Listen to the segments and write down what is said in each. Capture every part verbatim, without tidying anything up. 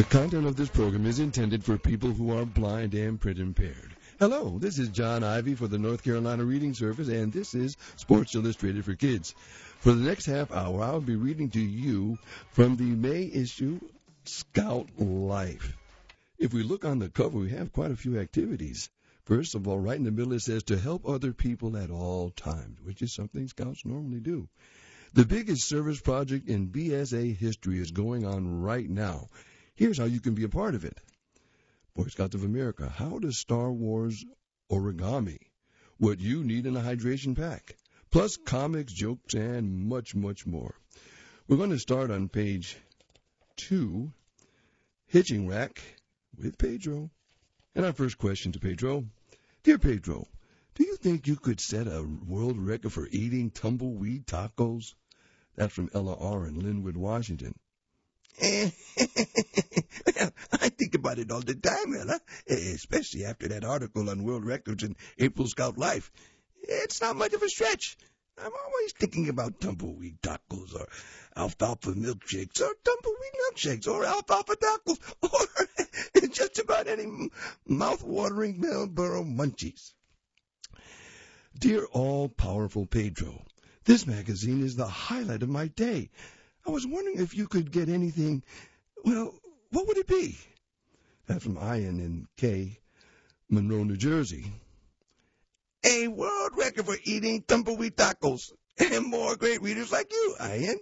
The content of this program is intended for people who are blind and print impaired. Hello, this is John Ivy for the North Carolina Reading Service, and this is Sports Illustrated for Kids. For the next half hour, I'll be reading to you from the May issue, Scout Life. If we look on the cover, we have quite a few activities. First of all, right in the middle, it says to help other people at all times, which is something Scouts normally do. The biggest service project in B S A history is going on right now. Here's how you can be a part of it. Boy Scouts of America, how does Star Wars origami? What you need in a hydration pack. Plus comics, jokes, and much, much more. We're going to start on page two, Hitching Rack with Pedro. And our first question to Pedro. Dear Pedro, do you think you could set a world record for eating tumbleweed tacos? That's from Ella R. in Linwood, Washington. I think about it all the time, Ella, especially after that article on world records in April Scout Life. It's not much of a stretch. I'm always thinking about tumbleweed tacos or alfalfa milkshakes or tumbleweed milkshakes or alfalfa tacos or just about any mouth-watering Marlboro munchies. Dear all-powerful Pedro, this magazine is the highlight of my day. I was wondering if you could get anything, well, what would it be? That's from Ian in K, Monroe, New Jersey. A world record for eating tumbleweed tacos and more great readers like you, Ian.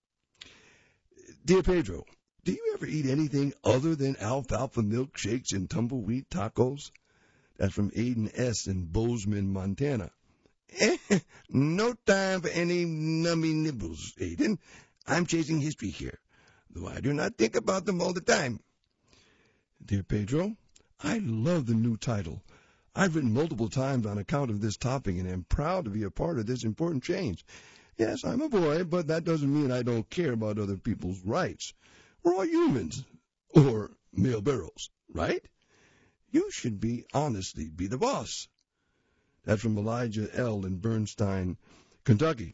Dear Pedro, do you ever eat anything other than alfalfa milkshakes and tumbleweed tacos? That's from Aiden S. in Bozeman, Montana. No time for any nummy nibbles, Aiden. I'm chasing history here, though I do not think about them all the time. Dear Pedro, I love the new title. I've written multiple times on account of this topic and am proud to be a part of this important change. Yes, I'm a boy, but that doesn't mean I don't care about other people's rights. We're all humans, or male barrels, right? You should be honestly be the boss. That's from Elijah L. in Bernstein, Kentucky.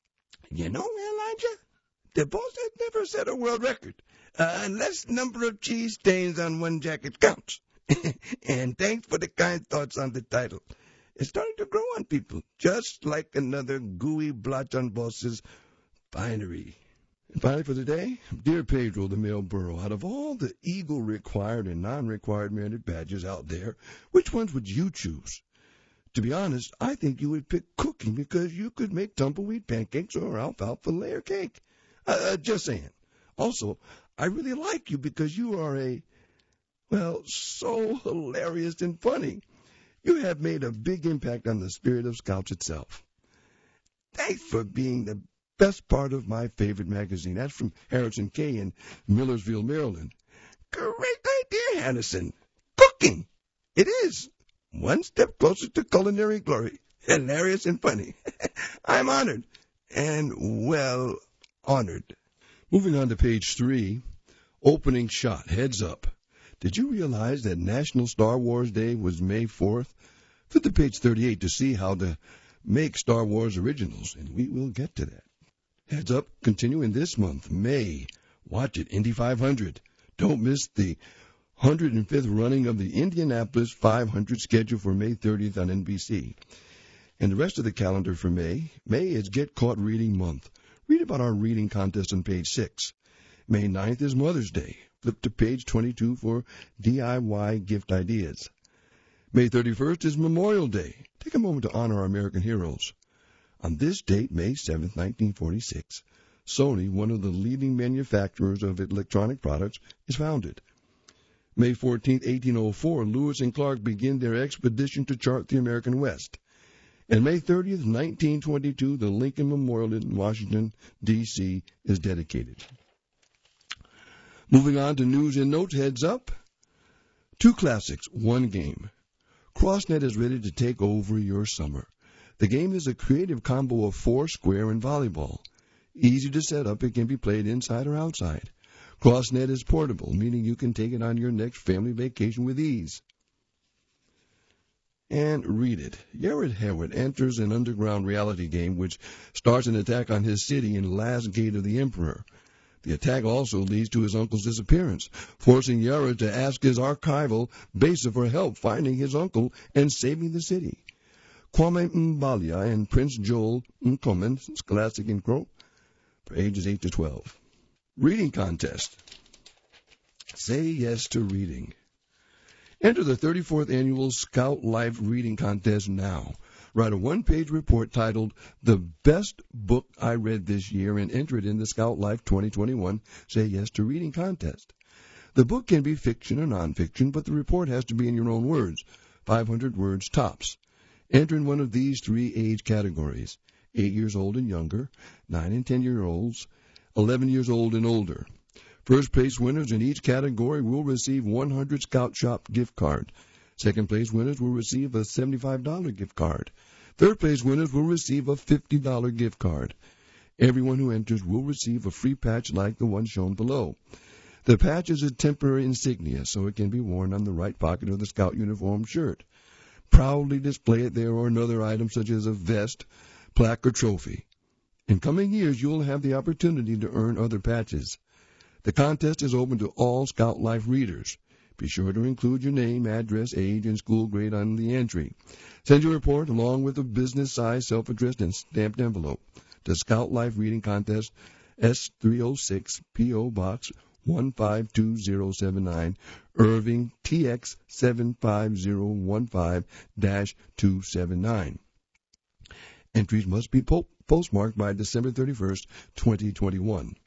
You know, Elijah, the boss has never set a world record, uh, unless number of cheese stains on one jacket counts. And thanks for the kind thoughts on the title. It's starting to grow on people, just like another gooey blotch on boss's finery. And finally for today, dear Pedro the male burro, out of all the Eagle required and non-required merit badges out there, which ones would you choose? To be honest, I think you would pick cooking because you could make tumbleweed pancakes or alfalfa layer cake. Uh, just saying. Also, I really like you because you are a, well, so hilarious and funny. You have made a big impact on the spirit of Scouts itself. Thanks for being the best part of my favorite magazine. That's from Harrison K. in Millersville, Maryland. Great idea, Harrison. Cooking. It is. One step closer to culinary glory. Hilarious and funny. I'm honored. And, well, honored. Moving on to page three, opening shot, heads up. Did you realize that National Star Wars Day was May fourth? Flip to page thirty-eight to see how to make Star Wars originals, and we will get to that. Heads up, continuing this month, May. Watch it, Indy five hundred. Don't miss the one hundred fifth running of the Indianapolis five hundred scheduled for May thirtieth on N B C. And the rest of the calendar for May, May is Get Caught Reading Month. Read about our reading contest on page six. May ninth is Mother's Day. Flip to page twenty-two for D I Y gift ideas. May thirty-first is Memorial Day. Take a moment to honor our American heroes. On this date, May seventh, nineteen forty-six, Sony, one of the leading manufacturers of electronic products, is founded. May fourteenth, eighteen oh four, Lewis and Clark begin their expedition to chart the American West. And May thirtieth, nineteen twenty-two, the Lincoln Memorial in Washington, D C is dedicated. Moving on to news and notes, heads up. Two classics, one game. CrossNet is ready to take over your summer. The game is a creative combo of four, square, and volleyball. Easy to set up, it can be played inside or outside. CrossNet is portable, meaning you can take it on your next family vacation with ease. And read it. Jared Howard enters an underground reality game which starts an attack on his city in Last Gate of the Emperor. The attack also leads to his uncle's disappearance, forcing Yara to ask his archival Besa for help finding his uncle and saving the city. Kwame Mbalia and Prince Joel Nkomen, Scholastic and Crow, for ages eight to twelve. Reading contest. Say yes to reading. Enter the thirty-fourth Annual Scout Life Reading Contest now. Write a one-page report titled, The Best Book I Read This Year, and enter it in the Scout Life twenty twenty-one Say Yes to Reading Contest. The book can be fiction or nonfiction, but the report has to be in your own words, five hundred words tops. Enter in one of these three age categories, eight years old and younger, nine and ten-year-olds, eleven years old and older. First place winners in each category will receive one hundred Scout Shop gift card. Second place winners will receive a seventy-five dollars gift card. Third place winners will receive a fifty dollars gift card. Everyone who enters will receive a free patch like the one shown below. The patch is a temporary insignia, so it can be worn on the right pocket of the Scout uniform shirt. Proudly display it there or another item such as a vest, plaque, or trophy. In coming years, you will have the opportunity to earn other patches. The contest is open to all Scout Life readers. Be sure to include your name, address, age, and school grade on the entry. Send your report along with a business-size, self-addressed, and stamped envelope to Scout Life Reading Contest, S three oh six, P O. Box one five two zero seven nine, Irving, T X seven five zero one five dash two seven nine. Entries must be po- postmarked by December thirty-first, twenty twenty-one.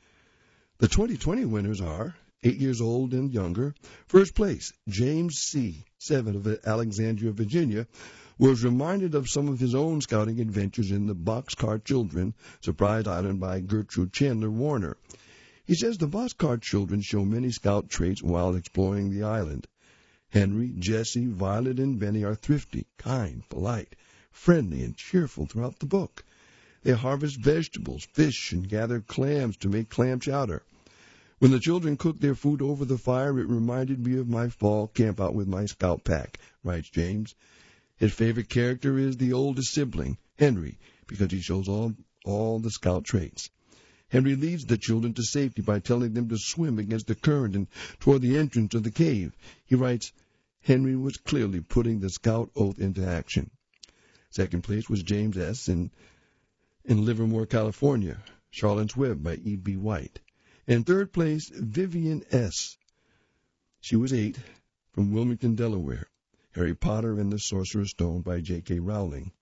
The twenty twenty winners are eight years old and younger. First place, James C., seven, of Alexandria, Virginia, was reminded of some of his own scouting adventures in the Boxcar Children, Surprise Island by Gertrude Chandler Warner. He says the Boxcar Children show many scout traits while exploring the island. Henry, Jesse, Violet, and Benny are thrifty, kind, polite, friendly, and cheerful throughout the book. They harvest vegetables, fish, and gather clams to make clam chowder. When the children cooked their food over the fire, it reminded me of my fall campout with my scout pack, writes James. His favorite character is the oldest sibling, Henry, because he shows all, all the scout traits. Henry leads the children to safety by telling them to swim against the current and toward the entrance of the cave. He writes, Henry was clearly putting the scout oath into action. Second place was James S. in, in Livermore, California, Charlotte's Web by E B. White. And third place, Vivian S. She was eight, from Wilmington, Delaware, Harry Potter and the Sorcerer's Stone by J K. Rowling.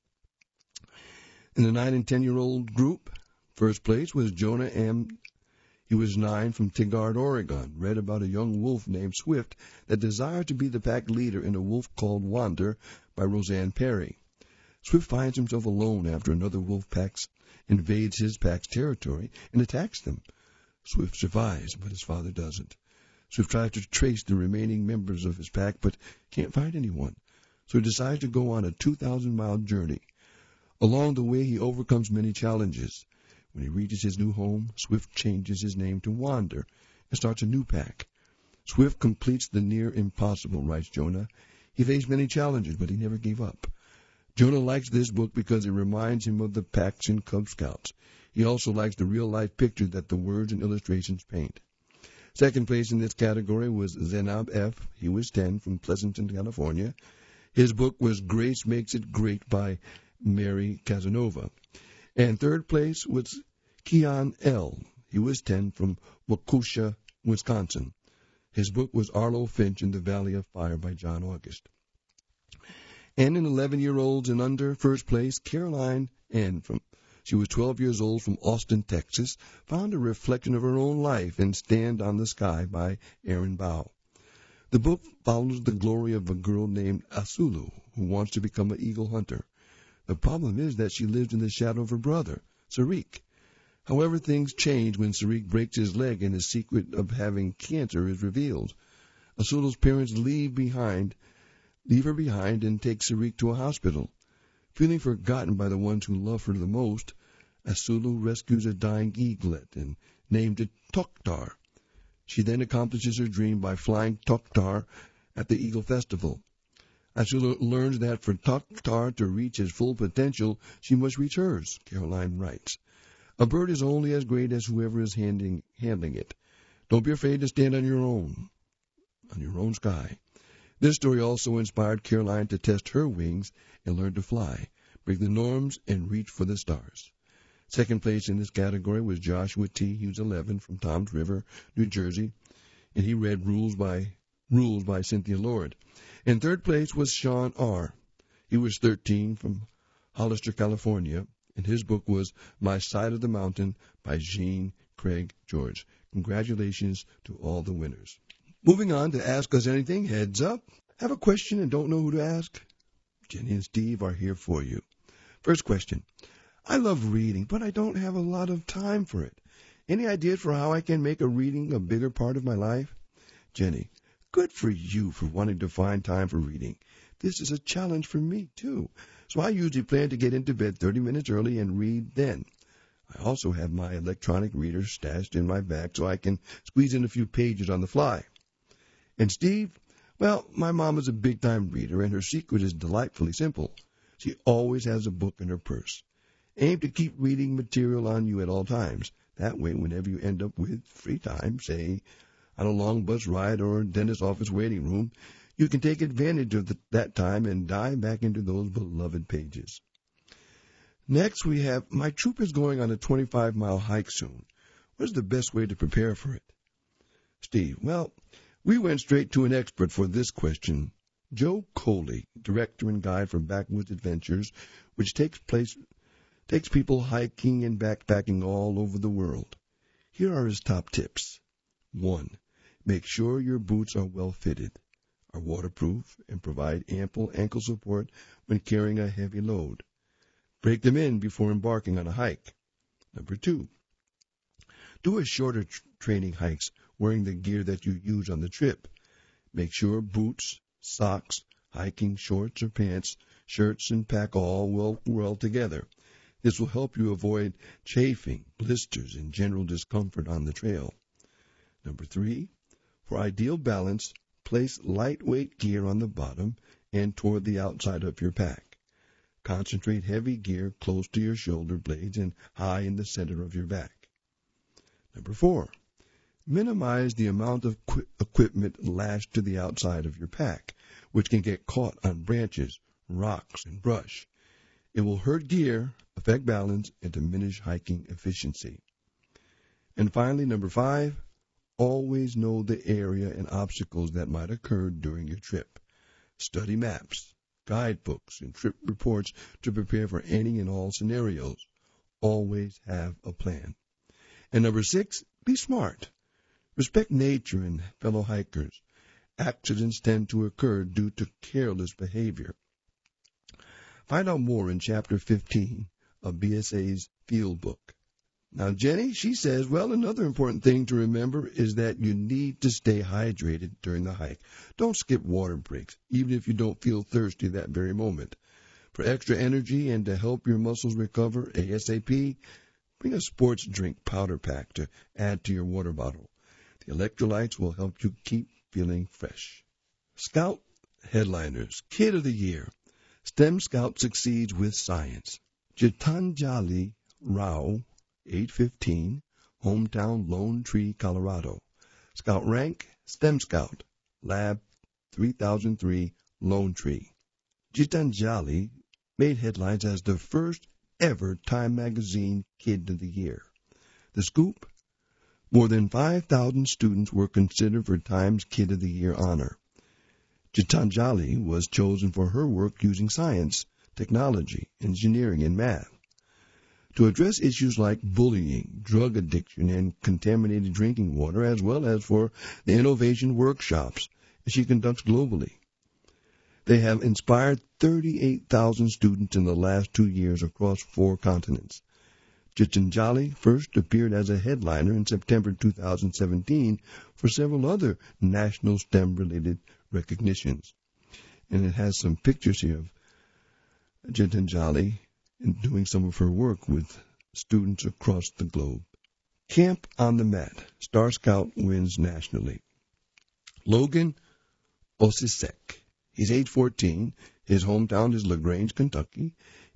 In the nine and ten-year-old group, first place was Jonah M. He was nine, from Tigard, Oregon, read about a young wolf named Swift that desired to be the pack leader in A Wolf Called Wander by Roseanne Perry. Swift finds himself alone after another wolf pack invades his pack's territory and attacks them. Swift survives, but his father doesn't. Swift tries to trace the remaining members of his pack, but can't find anyone, so he decides to go on a two thousand mile journey. Along the way, he overcomes many challenges. When he reaches his new home, Swift changes his name to Wander and starts a new pack. Swift completes the near impossible, writes Jonah. He faced many challenges, but he never gave up. Jonah likes this book because it reminds him of the packs in Cub Scouts. He also likes the real-life picture that the words and illustrations paint. Second place in this category was Zenab F. He was ten, from Pleasanton, California. His book was Grace Makes It Great by Mary Casanova. And third place was Keon L. He was ten, from Waukesha, Wisconsin. His book was Arlo Finch in the Valley of Fire by John August. And in eleven-year-olds and under, first place, Caroline N. from She was twelve years old, from Austin, Texas, found a reflection of her own life in Stand on the Sky by Aaron Bow. The book follows the glory of a girl named Asulu, who wants to become an eagle hunter. The problem is that she lives in the shadow of her brother, Sarik. However, things change when Sarik breaks his leg and his secret of having cancer is revealed. Asulu's parents leave behind, leave her behind and take Sarik to a hospital. Feeling forgotten by the ones who love her the most, Asulu rescues a dying eaglet and named it Toktar. She then accomplishes her dream by flying Toktar at the Eagle Festival. Asulu learns that for Toktar to reach his full potential, she must reach hers, Caroline writes. A bird is only as great as whoever is handling, handling it. Don't be afraid to stand on your own, on your own sky. This story also inspired Caroline to test her wings and learn to fly, break the norms, and reach for the stars. Second place in this category was Joshua T. He was eleven, from Toms River, New Jersey, and he read Rules by Rules by Cynthia Lord. In third place was Sean R. He was thirteen, from Hollister, California, and his book was My Side of the Mountain by Jean Craig George. Congratulations to all the winners. Moving on to Ask Us Anything. Heads up. Have a question and don't know who to ask? Jenny and Steve are here for you. First question. I love reading, but I don't have a lot of time for it. Any ideas for how I can make a reading a bigger part of my life? Jenny. Good for you for wanting to find time for reading. This is a challenge for me, too. So I usually plan to get into bed thirty minutes early and read then. I also have my electronic reader stashed in my bag so I can squeeze in a few pages on the fly. And Steve? Well, my mom is a big-time reader, and her secret is delightfully simple. She always has a book in her purse. Aim to keep reading material on you at all times. That way, whenever you end up with free time, say on a long bus ride or dentist office waiting room, you can take advantage of the, that time and dive back into those beloved pages. Next, we have, my troop is going on a twenty-five mile hike soon. What is the best way to prepare for it? Steve, well, we went straight to an expert for this question. Joe Coley, director and guide for Backwoods Adventures, which takes place takes people hiking and backpacking all over the world. Here are his top tips. One, make sure your boots are well fitted, are waterproof, and provide ample ankle support when carrying a heavy load. Break them in before embarking on a hike. Number two, do a shorter tr- training hikes wearing the gear that you use on the trip. Make sure boots, socks, hiking shorts or pants, shirts, and pack all well, well together. This will help you avoid chafing, blisters, and general discomfort on the trail. Number three, for ideal balance, place lightweight gear on the bottom and toward the outside of your pack. Concentrate heavy gear close to your shoulder blades and high in the center of your back. Number four, minimize the amount of qu- equipment lashed to the outside of your pack, which can get caught on branches, rocks, and brush. It will hurt gear, affect balance, and diminish hiking efficiency. And finally, number five, always know the area and obstacles that might occur during your trip. Study maps, guidebooks, and trip reports to prepare for any and all scenarios. Always have a plan. And number six, be smart. Respect nature and fellow hikers. Accidents tend to occur due to careless behavior. Find out more in Chapter fifteen of B S A's Field Book. Now, Jenny, she says, well, another important thing to remember is that you need to stay hydrated during the hike. Don't skip water breaks, even if you don't feel thirsty that very moment. For extra energy and to help your muscles recover ASAP, bring a sports drink powder pack to add to your water bottle. The electrolytes will help you keep feeling fresh. Scout Headliners, Kid of the Year. STEM Scout succeeds with science. Gitanjali Rao, age fifteen, hometown Lone Tree, Colorado. Scout rank, STEM Scout, Lab three thousand three, Lone Tree. Gitanjali made headlines as the first ever Time Magazine Kid of the Year. The scoop? More than five thousand students were considered for Time's Kid of the Year honor. Gitanjali was chosen for her work using science, technology, engineering, and math. To address issues like bullying, drug addiction, and contaminated drinking water, as well as for the innovation workshops she conducts globally. They have inspired thirty-eight thousand students in the last two years across four continents. Gitanjali first appeared as a headliner in September two thousand seventeen for several other national STEM-related recognitions. And it has some pictures here of Gitanjali in doing some of her work with students across the globe. Camp on the Mat. Star Scout wins nationally. Logan Osisek. He's age fourteen. His hometown is LaGrange, Kentucky.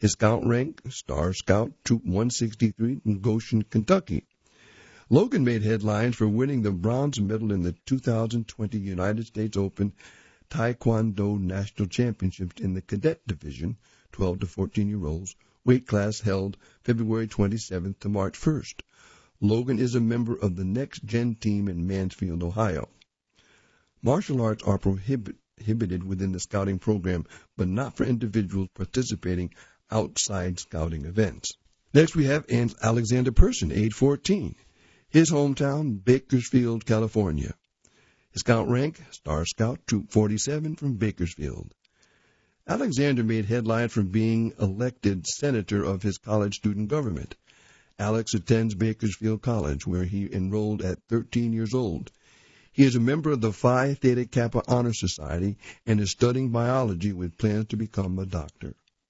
His scout rank, Star Scout, Troop one sixty-three from Goshen, Kentucky. Logan made headlines for winning the bronze medal in the two thousand twenty United States Open Taekwondo National Championships in the Cadet Division, twelve to fourteen-year-olds, weight class held February twenty-seventh to March first. Logan is a member of the Next Gen team in Mansfield, Ohio. Martial arts are prohibited within the scouting program, but not for individuals participating outside scouting events. Next, we have Alexander Person, age fourteen. His hometown, Bakersfield, California. His scout rank, Star Scout, Troop forty-seven from Bakersfield. Alexander made headlines from being elected senator of his college student government. Alex attends Bakersfield College, where he enrolled at thirteen years old. He is a member of the Phi Theta Kappa Honor Society and is studying biology with plans to become a doctor.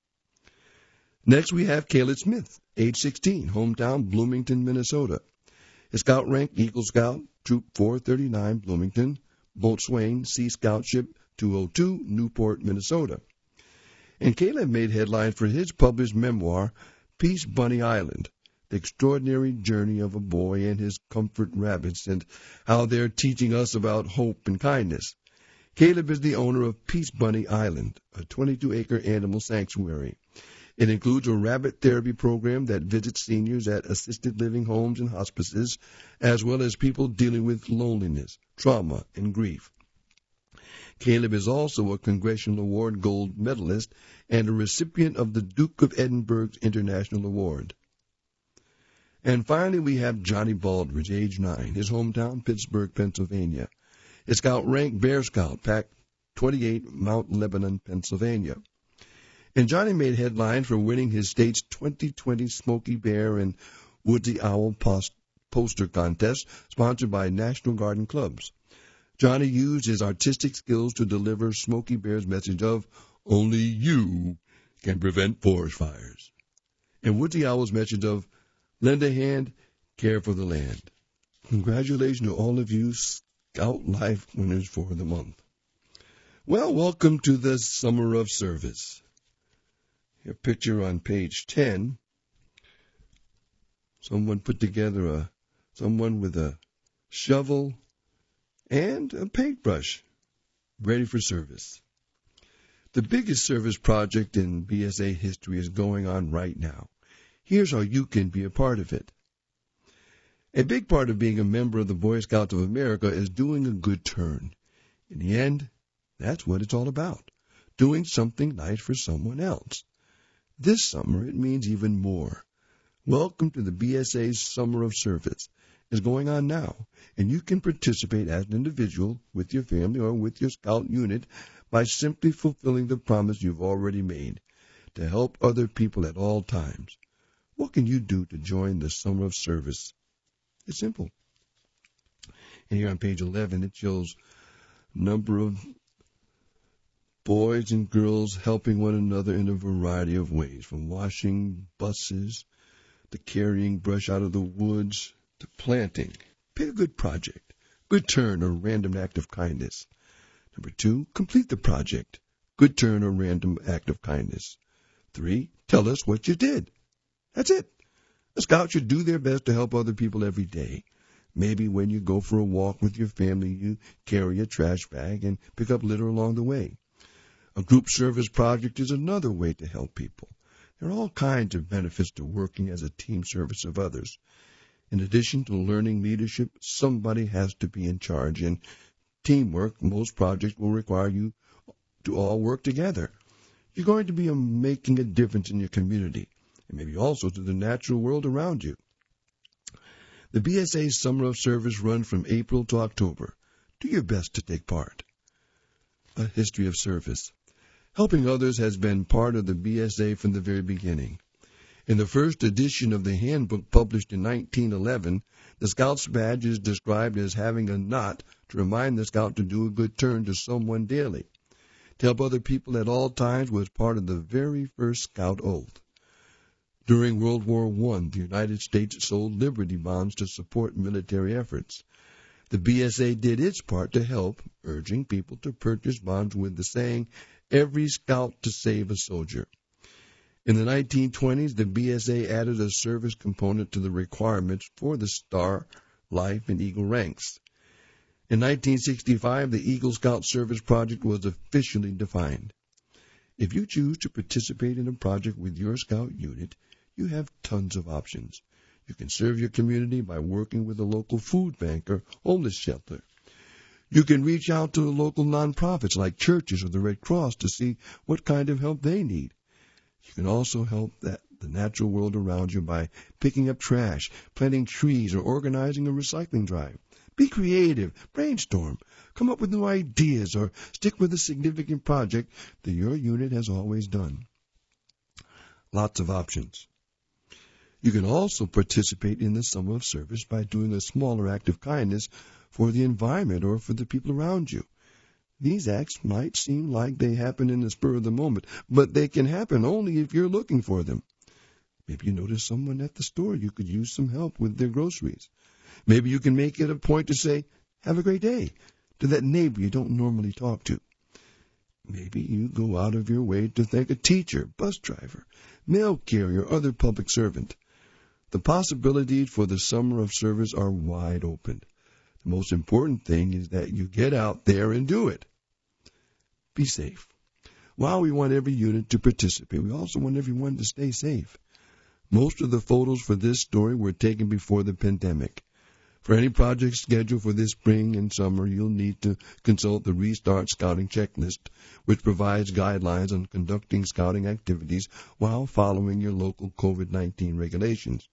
Next, we have Caleb Smith, age sixteen, hometown Bloomington, Minnesota. His scout rank, Eagle Scout, Troop four thirty-nine, Bloomington, Boatswain, Sea Scout Ship two oh two, Newport, Minnesota. And Caleb made headlines for his published memoir, Peace Bunny Island, the extraordinary journey of a boy and his comfort rabbits and how they're teaching us about hope and kindness. Caleb is the owner of Peace Bunny Island, a twenty-two acre animal sanctuary. It includes a rabbit therapy program that visits seniors at assisted living homes and hospices, as well as people dealing with loneliness, trauma, and grief. Caleb is also a Congressional Award Gold medalist and a recipient of the Duke of Edinburgh's International Award. And finally, we have Johnny Baldridge, age nine, his hometown, Pittsburgh, Pennsylvania. His scout rank, Bear Scout, Pack twenty-eight, Mount Lebanon, Pennsylvania. And Johnny made headlines for winning his state's twenty twenty Smoky Bear and Woodsy Owl post- poster contest sponsored by National Garden Clubs. Johnny used his artistic skills to deliver Smoky Bear's message of only you can prevent forest fires, and Woodsy Owl's message of lend a hand, care for the land. Congratulations to all of you Scout Life winners for the month. Well, welcome to the Summer of Service. Your picture on page ten. Someone put together a someone with a shovel and a paintbrush, ready for service. The biggest service project in B S A history is going on right now. Here's how you can be a part of it. A big part of being a member of the Boy Scouts of America is doing a good turn. In the end, that's what it's all about, doing something nice for someone else. This summer, it means even more. Welcome to the B S A's Summer of Service. It's going on now, and you can participate as an individual, with your family, or with your Scout unit by simply fulfilling the promise you've already made, to help other people at all times. What can you do to join the Summer of Service? It's simple. And here on page eleven, it shows a number of boys and girls helping one another in a variety of ways, from washing buses to carrying brush out of the woods to planting. Pick a good project, good turn or random act of kindness. Number two, complete the project, good turn or random act of kindness. Three, tell us what you did. That's it. A scout should do their best to help other people every day. Maybe when you go for a walk with your family, you carry a trash bag and pick up litter along the way. A group service project is another way to help people. There are all kinds of benefits to working as a team service of others. In addition to learning leadership, somebody has to be in charge. In teamwork, most projects will require you to all work together. You're going to be making a difference in your community, and maybe also to the natural world around you. The B S A Summer of Service runs from April to October. Do your best to take part. A history of service. Helping others has been part of the B S A from the very beginning. In the first edition of the handbook published in nineteen eleven, the Scout's badge is described as having a knot to remind the Scout to do a good turn to someone daily. To help other people at all times was part of the very first Scout oath. During World War One, the United States sold Liberty bonds to support military efforts. The B S A did its part to help, urging people to purchase bonds with the saying, "Every Scout to save a soldier." In the nineteen twenties, the B S A added a service component to the requirements for the Star, Life, and Eagle ranks. In nineteen sixty-five, the Eagle Scout Service Project was officially defined. If you choose to participate in a project with your Scout unit, you have tons of options. You can serve your community by working with a local food bank or homeless shelter. You can reach out to local nonprofits like churches or the Red Cross to see what kind of help they need. You can also help that, the natural world around you by picking up trash, planting trees, or organizing a recycling drive. Be creative, brainstorm, come up with new ideas, or stick with a significant project that your unit has always done. Lots of options. You can also participate in the summer of service by doing a smaller act of kindness for the environment or for the people around you. These acts might seem like they happen in the spur of the moment, but they can happen only if you're looking for them. Maybe you notice someone at the store you could use some help with their groceries. Maybe you can make it a point to say, "Have a great day," to that neighbor you don't normally talk to. Maybe you go out of your way to thank a teacher, bus driver, mail carrier, or other public servant. The possibilities for the summer of service are wide open. The most important thing is that you get out there and do it. Be safe. While we want every unit to participate, we also want everyone to stay safe. Most of the photos for this story were taken before the pandemic. For any project scheduled for this spring and summer, you'll need to consult the Restart Scouting Checklist, which provides guidelines on conducting scouting activities while following your local COVID nineteen regulations.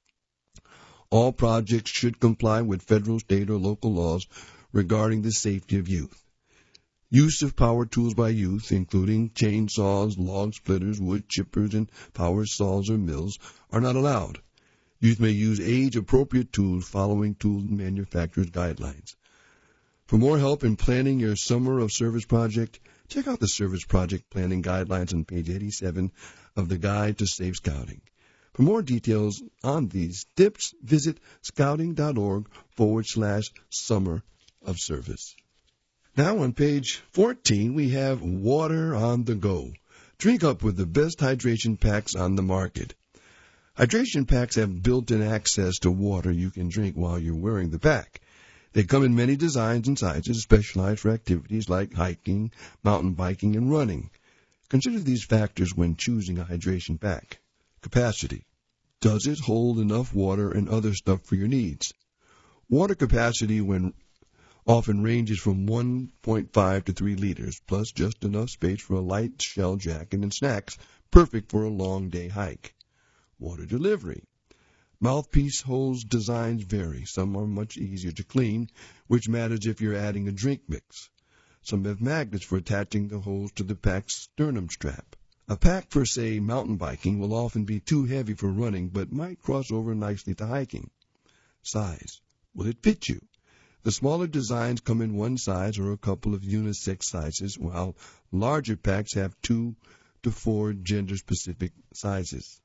All projects should comply with federal, state, or local laws regarding the safety of youth. Use of power tools by youth, including chainsaws, log splitters, wood chippers, and power saws or mills, are not allowed. Youth may use age-appropriate tools following tool manufacturers' guidelines. For more help in planning your Summer of Service project, check out the Service Project Planning Guidelines on page eighty-seven of the Guide to Safe Scouting. For more details on these tips, visit scouting.org forward slash summer of service. Now on page fourteen, we have Water on the Go. Drink up with the best hydration packs on the market. Hydration packs have built-in access to water you can drink while you're wearing the pack. They come in many designs and sizes, specialized for activities like hiking, mountain biking, and running. Consider these factors when choosing a hydration pack. Capacity. Does it hold enough water and other stuff for your needs? Water capacity when often ranges from one point five to three liters, plus just enough space for a light shell jacket and snacks, perfect for a long day hike. Water delivery. Mouthpiece hose designs vary. Some are much easier to clean, which matters if you're adding a drink mix. Some have magnets for attaching the hose to the pack's sternum strap. A pack for, say, mountain biking will often be too heavy for running, but might cross over nicely to hiking. Size. Will it fit you? The smaller designs come in one size or a couple of unisex sizes, while larger packs have two to four gender-specific sizes.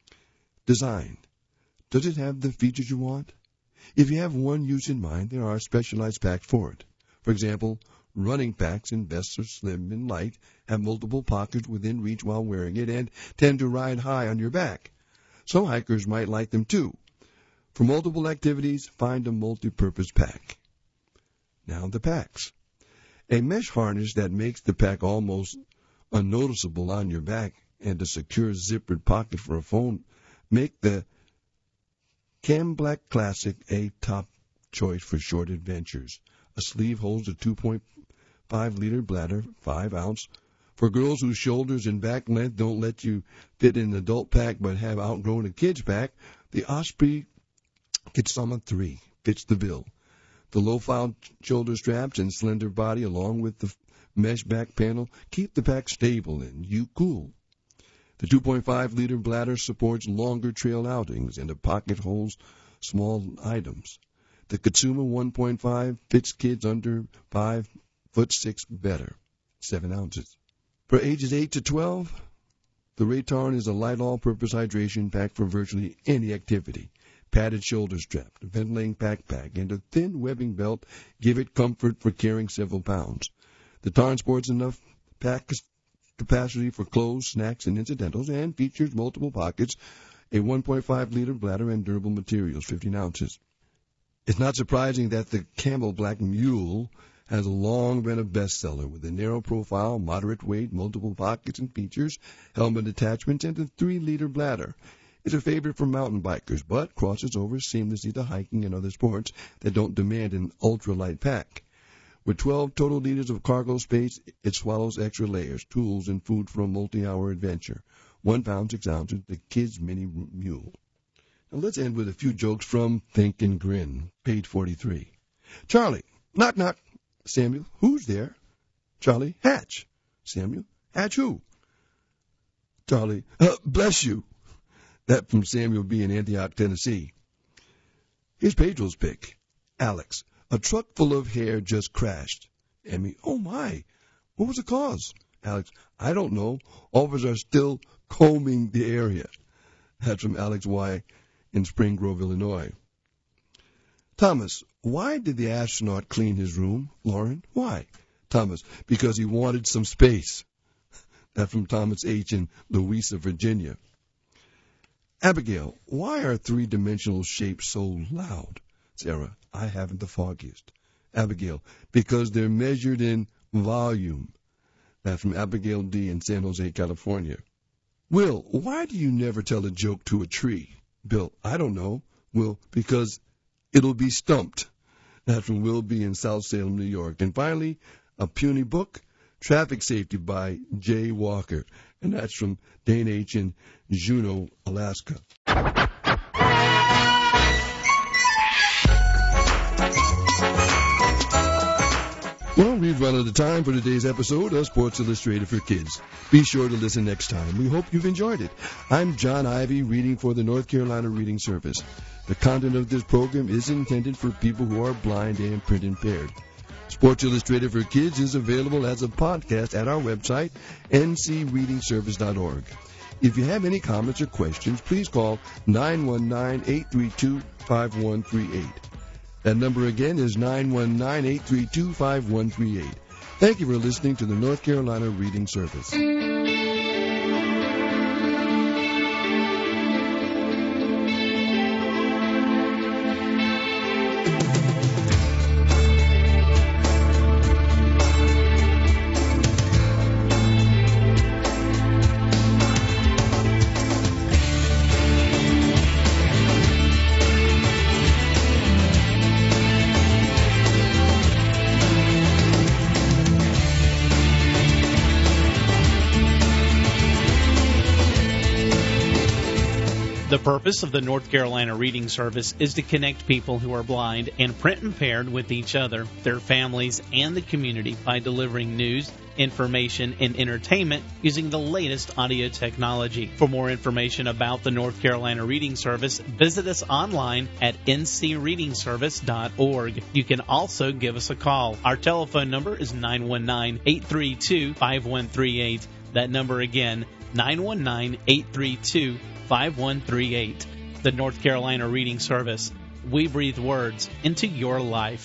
Design. Does it have the features you want? If you have one use in mind, there are specialized packs for it. For example, running packs and vests are slim and light, have multiple pockets within reach while wearing it, and tend to ride high on your back. Some hikers might like them too. For multiple activities, find a multi-purpose pack. Now the packs. A mesh harness that makes the pack almost unnoticeable on your back and a secure zippered pocket for a phone make the Cam Black Classic a top choice for short adventures. A sleeve holds a two point five liter bladder, five ounce. For girls whose shoulders and back length don't let you fit in an adult pack but have outgrown a kid's pack, the Osprey Kitsama three fits the bill. The low-file shoulder straps and slender body, along with the mesh back panel, keep the pack stable and you cool. The two point five liter bladder supports longer trail outings, and a pocket holds small items. The Kitsuma one point five fits kids under five foot six better, seven ounces. For ages eight to twelve, the Raytarn is a light all-purpose hydration pack for virtually any activity. Padded shoulder strap, a ventilating backpack, and a thin webbing belt give it comfort for carrying several pounds. The Tarn sports enough pack capacity for clothes, snacks, and incidentals, and features multiple pockets, a one point five liter bladder, and durable materials, fifteen ounces. It's not surprising that the Camel Black Mule has long been a bestseller with a narrow profile, moderate weight, multiple pockets and features, helmet attachments, and a three liter bladder. It's a favorite for mountain bikers, but crosses over seamlessly to hiking and other sports that don't demand an ultralight pack. With twelve total liters of cargo space, it swallows extra layers, tools, and food for a multi-hour adventure. One pound, six ounces, the Kids Mini Mule. Now let's end with a few jokes from Think and Grin, page forty-three. Charlie, knock, knock. Samuel, who's there? Charlie, Hatch. Samuel, Hatch who? Charlie, uh, bless you. That from Samuel B. in Antioch, Tennessee. Here's Pedro's pick. Alex, a truck full of hair just crashed. Emmy, oh my, what was the cause? Alex, I don't know. Officers are still combing the area. That's from Alex Y. in Spring Grove, Illinois. Thomas, why did the astronaut clean his room? Lauren, why? Thomas, because he wanted some space. That's from Thomas H. in Louisa, Virginia. Abigail, why are three-dimensional shapes so loud? Sarah, I haven't the foggiest. Abigail, because they're measured in volume. That's from Abigail D. in San Jose, California. Will, why do you never tell a joke to a tree? Bill, I don't know. Will, because it'll be stumped. That's from Will B. in South Salem, New York. And finally, a puny book, Traffic Safety by Jay Walker. And that's from Dane H. in Juneau, Alaska. Well, we've run out of time for today's episode of Sports Illustrated for Kids. Be sure to listen next time. We hope you've enjoyed it. I'm John Ivy, reading for the North Carolina Reading Service. The content of this program is intended for people who are blind and print impaired. Sports Illustrated for Kids is available as a podcast at our website, n c reading service dot org. If you have any comments or questions, please call nine one nine, eight three two, five one three eight. That number again is nine one nine, eight three two, five one three eight. Thank you for listening to the North Carolina Reading Service. The purpose of the North Carolina Reading Service is to connect people who are blind and print impaired with each other, their families, and the community by delivering news, information, and entertainment using the latest audio technology. For more information about the North Carolina Reading Service, visit us online at n c reading service dot org. You can also give us a call. Our telephone number is nine one nine, eight three two, five one three eight. That number again, nine one nine, eight three two, five one three eight. The North Carolina Reading Service. We breathe words into your life.